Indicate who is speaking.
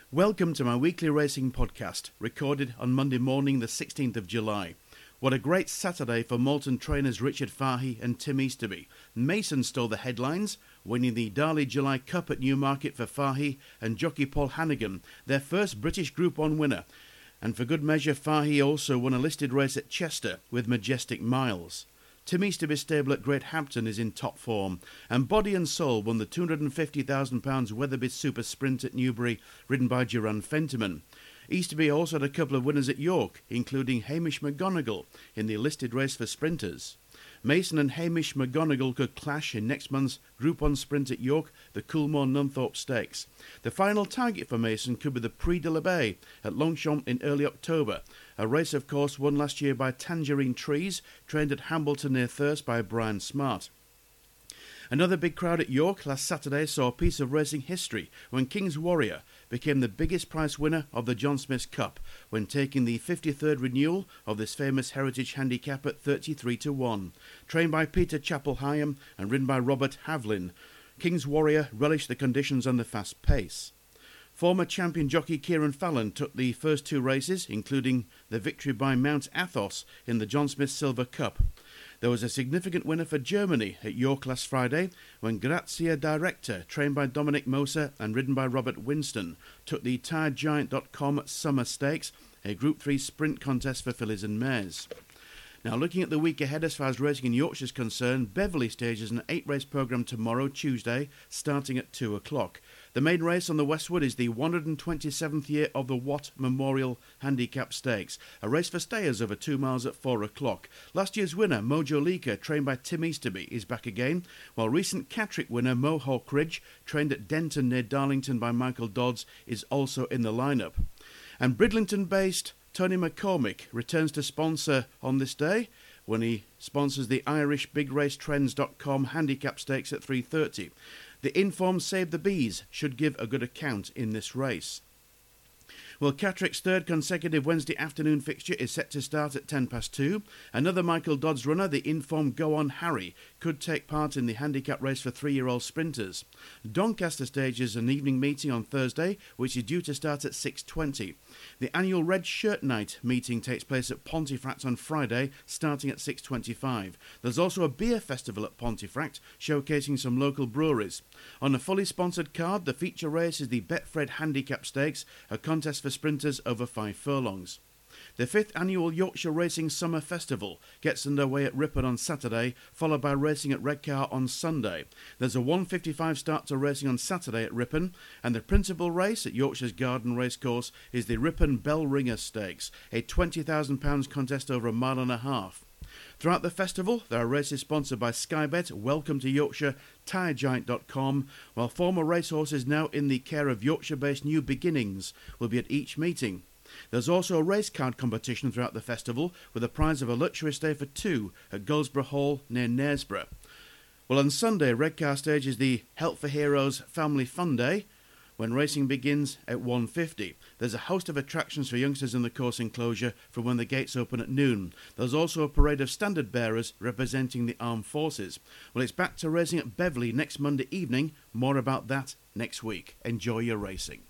Speaker 1: Welcome to my weekly racing podcast, recorded on Monday morning the 16th of July. What a great Saturday for Moulton trainers Richard Fahey and Tim Easterby. Mason stole the headlines, winning the Darley July Cup at Newmarket for Fahey and jockey Paul Hannigan, their first British Group 1 winner. And for good measure, Fahey also won a listed race at Chester with Majestic Miles. Tim Easterby's stable at Great Hampton is in top form, and Body and Soul won the £250,000 Weatherby Super Sprint at Newbury, ridden by Duran Fentiman. Easterby also had a couple of winners at York, including Hamish McGonigal in the listed race for sprinters. Mason and Hamish McGonigal could clash in next month's Group 1 sprint at York, the Coolmore-Nunthorpe Stakes. The final target for Mason could be the Prix de la Baie at Longchamp in early October, a race of course won last year by Tangerine Trees, trained at Hambleton near Thirst by Brian Smart. Another big crowd at York last Saturday saw a piece of racing history when King's Warrior became the biggest prize winner of the John Smith's Cup when taking the 53rd renewal of this famous heritage handicap at 33-1. Trained by Peter Chappell-Hyam and ridden by Robert Havlin, King's Warrior relished the conditions and the fast pace. Former champion jockey Kieran Fallon took the first two races, including the victory by Mount Athos in the John Smith Silver Cup. There was a significant winner for Germany at York last Friday when Grazia Director, trained by Dominic Moser and ridden by Robert Winston, took the TireGiant.com Summer Stakes, a Group 3 sprint contest for fillies and mares. Now, looking at the week ahead as far as racing in Yorkshire is concerned, Beverley stages an 8-race programme tomorrow, Tuesday, starting at 2 o'clock. The main race on the Westwood is the 127th year of the Watt Memorial Handicap Stakes, a race for stayers over 2 miles at 4 o'clock. Last year's winner, Mojo Leaker, trained by Tim Easterby, is back again, while recent Catterick winner Mohawk Ridge, trained at Denton near Darlington by Michael Dodds, is also in the lineup. And Bridlington-based Tony McCormick returns to sponsor on this day when he sponsors the Irish BigRaceTrends.com Handicap Stakes at 3:30. The Informed Save the Bees should give a good account in this race. Well, Catterick's third consecutive Wednesday afternoon fixture is set to start at 2:10. Another Michael Dodds runner, the Informed Go On Harry, could take part in the handicap race for 3-year-old sprinters. Doncaster stages an evening meeting on Thursday, which is due to start at 6:20. The annual Red Shirt Night meeting takes place at Pontefract on Friday, starting at 6:25. There's also a beer festival at Pontefract, showcasing some local breweries. On a fully sponsored card, the feature race is the Betfred Handicap Stakes, a contest for sprinters over 5 furlongs. The 5th annual Yorkshire Racing Summer Festival gets underway at Ripon on Saturday, followed by racing at Redcar on Sunday. There's a 1:55 start to racing on Saturday at Ripon, and the principal race at Yorkshire's Garden Racecourse is the Ripon Bell Ringer Stakes, a £20,000 contest over 1.5 miles. Throughout the festival, there are races sponsored by Skybet, Welcome to Yorkshire, TireGiant.com, while former racehorses now in the care of Yorkshire-based New Beginnings will be at each meeting. There's also a race card competition throughout the festival, with a prize of a luxury stay for 2 at Goldsborough Hall near Knaresborough. Well, on Sunday, Redcar Stage is the Help for Heroes Family Fun Day, when racing begins at 1:50. There's a host of attractions for youngsters in the course enclosure from when the gates open at noon. There's also a parade of standard bearers representing the armed forces. Well, it's back to racing at Beverley next Monday evening. More about that next week. Enjoy your racing.